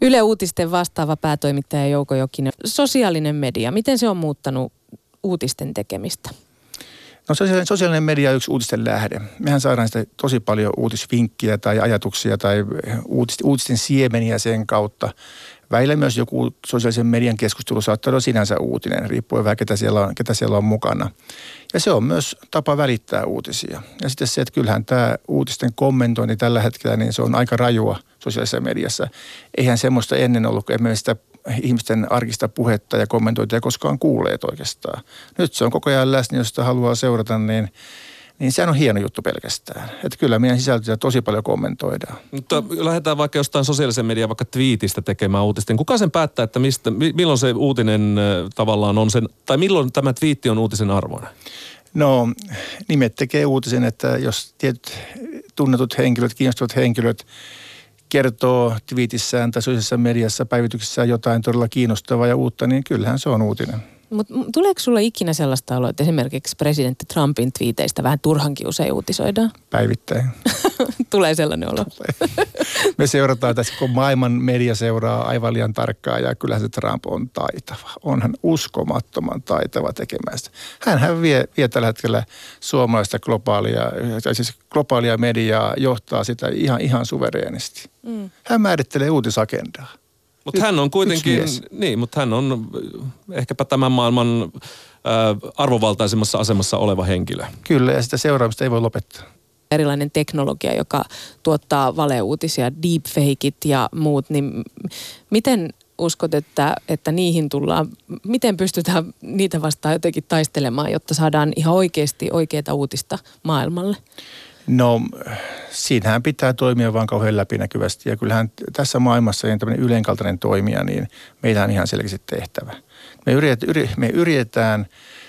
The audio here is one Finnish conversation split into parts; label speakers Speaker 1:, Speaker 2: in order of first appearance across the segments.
Speaker 1: Yle Uutisten vastaava päätoimittaja Jouko Jokinen. Sosiaalinen media, miten se on muuttanut uutisten tekemistä?
Speaker 2: No sosiaalinen media on yksi uutisten lähde. Mehän saadaan sitä tosi paljon uutisvinkkiä tai ajatuksia tai uutisten siemeniä sen kautta. Välillä myös joku sosiaalisen median keskustelu saattaa olla sinänsä uutinen, riippuen vähän ketä siellä on mukana. Ja se on myös tapa välittää uutisia. Ja sitten se, että kyllähän tämä uutisten kommentointi tällä hetkellä, niin se on aika rajua sosiaalisessa mediassa. Eihän semmoista ennen ollut, kun emme sitä ihmisten arkista puhetta ja kommentointia koskaan kuulleet oikeastaan. Nyt se on koko ajan läsnä, jos sitä haluaa seurata, niin sehän on hieno juttu pelkästään. Että kyllä meidän sisältöjä tosi paljon kommentoidaan.
Speaker 3: Mutta lähdetään vaikka jostain sosiaalisen median, vaikka twiitistä tekemään uutisten. Kuka sen päättää, että milloin se uutinen tavallaan on sen, tai milloin tämä twiitti on uutisen arvoinen?
Speaker 2: No, nimet tekee uutisen, että jos tietyt tunnetut henkilöt, kiinnostuvat henkilöt kertoo twiitissään tai sosiaalisessa mediassa päivityksessään jotain todella kiinnostavaa ja uutta, niin kyllähän se on uutinen.
Speaker 1: Mutta tuleeko sulla ikinä sellaista oloa, että esimerkiksi presidentti Trumpin twiiteistä vähän turhankin usein uutisoidaan?
Speaker 2: Päivittäin.
Speaker 1: Tulee sellainen olo.
Speaker 2: Me seurataan tässä, kun maailman media seuraa aivan liian tarkkaan ja kyllähän se Trump on taitava. Onhan uskomattoman taitava tekemään sitä. Hänhän vie tällä hetkellä suomalaista globaalia mediaa, johtaa sitä ihan suvereenisti. Hän määrittelee uutisagendaa.
Speaker 3: Mutta hän on kuitenkin, mutta hän on ehkäpä tämän maailman arvovaltaisemmassa asemassa oleva henkilö.
Speaker 2: Kyllä, ja sitä seuraamista ei voi lopettaa.
Speaker 1: Erilainen teknologia, joka tuottaa valeuutisia, deepfakeit ja muut, niin miten uskot, että niihin tullaan, miten pystytään niitä vastaan jotenkin taistelemaan, jotta saadaan ihan oikeasti oikeaa uutista maailmalle?
Speaker 2: No, siinähän pitää toimia vaan kauhean läpinäkyvästi ja kyllähän tässä maailmassa niin tämmöinen ylenkaltainen toimija, niin meillä on ihan selkeästi tehtävä. Me yritetään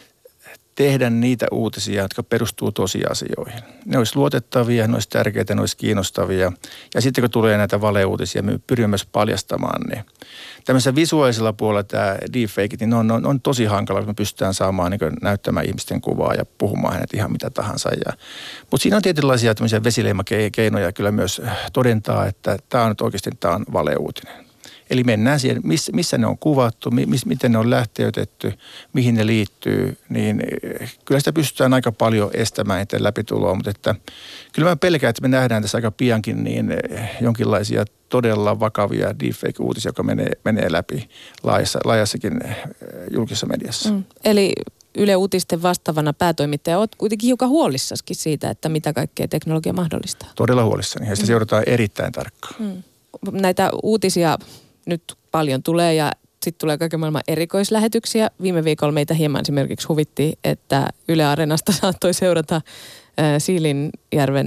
Speaker 2: tehdä niitä uutisia, jotka perustuu tosiasioihin. Ne olisi luotettavia, ne olisi tärkeitä, ne olisi kiinnostavia. Ja sitten kun tulee näitä valeuutisia, me pyrimme myös paljastamaan ne. Tämmöisellä visuaalisella puolella tämä deepfake, niin on tosi hankala, kun me pystytään saamaan niin näyttämään ihmisten kuvaa ja puhumaan hänet ihan mitä tahansa. Mutta siinä on tietynlaisia tämmöisiä vesileimakeinoja kyllä myös todentaa, että tämä on nyt oikeasti valeuutinen. Eli mennään siihen, missä ne on kuvattu, miten ne on lähteytetty, mihin ne liittyy, niin kyllä sitä pystytään aika paljon estämään itse läpituloa, mutta että kyllä mä pelkään, että me nähdään tässä aika piankin niin jonkinlaisia todella vakavia deepfake-uutisia, jotka menee läpi laajassakin julkisessa mediassa.
Speaker 1: Eli Yle Uutisten vastaavana päätoimittaja olet kuitenkin hiukan huolissaskin siitä, että mitä kaikkea teknologia mahdollistaa.
Speaker 2: Todella huolissani ja sitä seurataan erittäin tarkkaan.
Speaker 1: Näitä uutisia nyt paljon tulee ja sitten tulee kaiken maailman erikoislähetyksiä. Viime viikolla meitä hieman esimerkiksi huvitti, että Yle Areenasta saattoi seurata Siilinjärven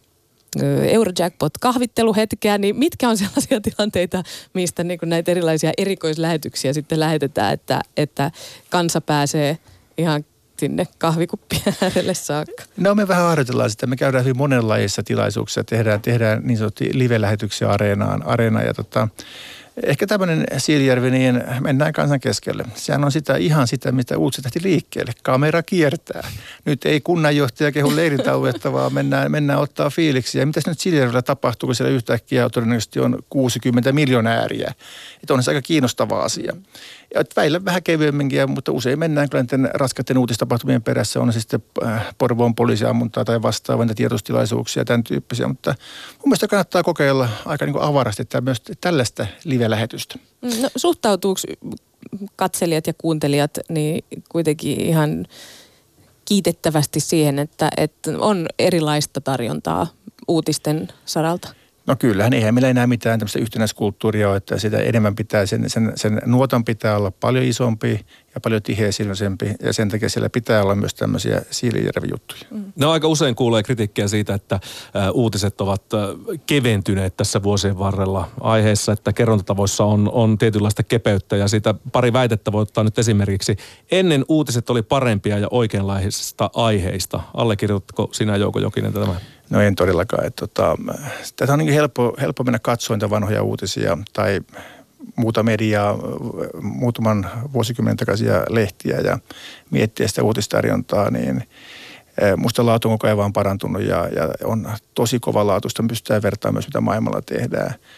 Speaker 1: Eurojackpot-kahvitteluhetkeä. Niin mitkä on sellaisia tilanteita, mistä niin kuin näitä erilaisia erikoislähetyksiä sitten lähetetään, että kansa pääsee ihan sinne kahvikuppien äärelle saakka?
Speaker 2: No me vähän harjoitellaan sitä. Me käydään hyvin monenlaisissa tilaisuuksissa. Tehdään niin sanottuja live-lähetyksiä areenaan ja ehkä tämmöinen Siilijärvi, niin mennään kansan keskelle. Sehän on ihan sitä, mitä uutiset lähti liikkeelle. Kamera kiertää. Nyt ei kunnanjohtaja kehu leiritauetta, vaan mennään ottaa fiiliksiä. Mitäs nyt Siilijärvellä tapahtuu, kun siellä yhtäkkiä todennäköisesti on 60 miljonääriä. Että on se aika kiinnostava asia. Ja välillä vähän kevyemminkin, mutta usein mennään kyllä näiden raskaiden uutistapahtumien perässä. On se sitten Porvoon poliisiammuntaa tai vastaavaa tiedotustilaisuuksia, tämän tyyppisiä. Mutta mun mielestä kannattaa kokeilla aika niin kuin avarasti myös tällaista live-lähetystä.
Speaker 1: No, suhtautuuko katselijat ja kuuntelijat niin kuitenkin ihan kiitettävästi siihen, että on erilaista tarjontaa uutisten saralta?
Speaker 2: No kyllähän, eihän meillä enää mitään tämmöistä yhtenäiskulttuuria ole, että sitä enemmän pitää, sen nuotan pitää olla paljon isompi ja paljon tiheäsilmäisempi ja sen takia siellä pitää olla myös tämmöisiä Siilijärvi-juttuja.
Speaker 3: No aika usein kuulee kritiikkiä siitä, että uutiset ovat keventyneet tässä vuosien varrella aiheessa, että kerrontatavoissa on tietynlaista kepeyttä ja siitä pari väitettä voi ottaa nyt esimerkiksi. Ennen uutiset oli parempia ja oikeanlaisista aiheista. Allekirjoitatko sinä Jouko Jokinen tämän?
Speaker 2: No en todellakaan. Tätä on niin helppo mennä katsomaan vanhoja uutisia tai muuta mediaa, muutaman vuosikymmenen takaisia lehtiä ja miettiä sitä uutistarjontaa, niin musta laatu on koko ajan vaan parantunut ja on tosi kova laatuista. Me pystytään vertaamaan myös, mitä maailmalla tehdään.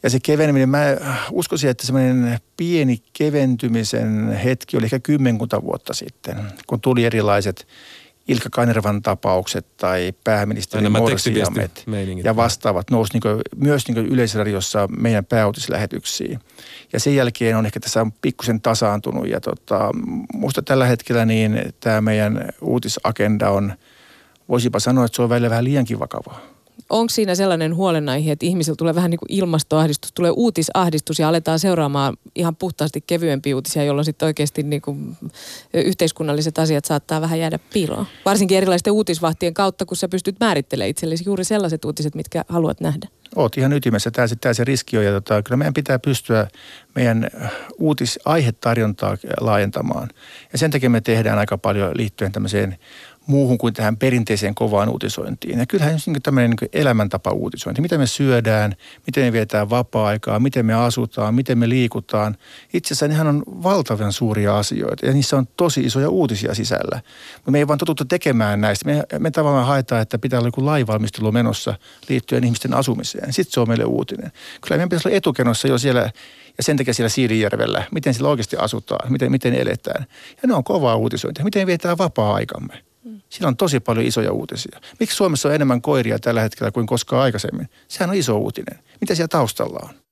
Speaker 2: Ja se keveneminen, mä uskoisin, että semmoinen pieni keventymisen hetki oli ehkä 10 vuotta sitten, kun tuli erilaiset Ilkka Kanervan tapaukset tai pääministerin morsiamet ja vastaavat nousi myös Yleisradiossa meidän pääuutislähetyksiin. Ja sen jälkeen on ehkä tässä on pikkusen tasaantunut ja musta tällä hetkellä niin tämä meidän uutisagenda on, voisipa sanoa, että se on välillä vähän liiankin vakavaa.
Speaker 1: Onko siinä sellainen huolenaihe, että ihmisillä tulee vähän niin kuin ilmastoahdistus, tulee uutisahdistus ja aletaan seuraamaan ihan puhtaasti kevyempiä uutisia, jolloin sitten oikeasti niin kuin yhteiskunnalliset asiat saattaa vähän jäädä piiloon? Varsinkin erilaisten uutisvahtien kautta, kun sä pystyt määrittelemään itsellesi juuri sellaiset uutiset, mitkä haluat nähdä. Oot
Speaker 2: ihan ytimessä. Tämä se riski on ja kyllä meidän pitää pystyä meidän uutisaihetarjontaa laajentamaan. Ja sen takia me tehdään aika paljon liittyen tämmöiseen muuhun kuin tähän perinteiseen kovaan uutisointiin. Ja kyllähän niin tämmöinen niin elämäntapa uutisointi. Miten me syödään, miten me vietään vapaa-aikaa, miten me asutaan, miten me liikutaan. Itse asiassa nehän on valtavan suuria asioita ja niissä on tosi isoja uutisia sisällä. Mutta me ei vaan totuttu tekemään näistä. Me tavallaan haetaan, että pitää olla joku lainvalmistelu menossa liittyen ihmisten asumiseen. Sitten se on meille uutinen. Kyllä meidän pitäisi olla etukenossa jo siellä ja sen takia siellä Siirijärvellä, miten siellä oikeasti asutaan, miten eletään. Ja ne on kovaa uutisointia. Miten vietään vapaa-aikamme. Siinä on tosi paljon isoja uutisia. Miksi Suomessa on enemmän koiria tällä hetkellä kuin koskaan aikaisemmin? Sehän on iso uutinen. Mitä siellä taustalla on?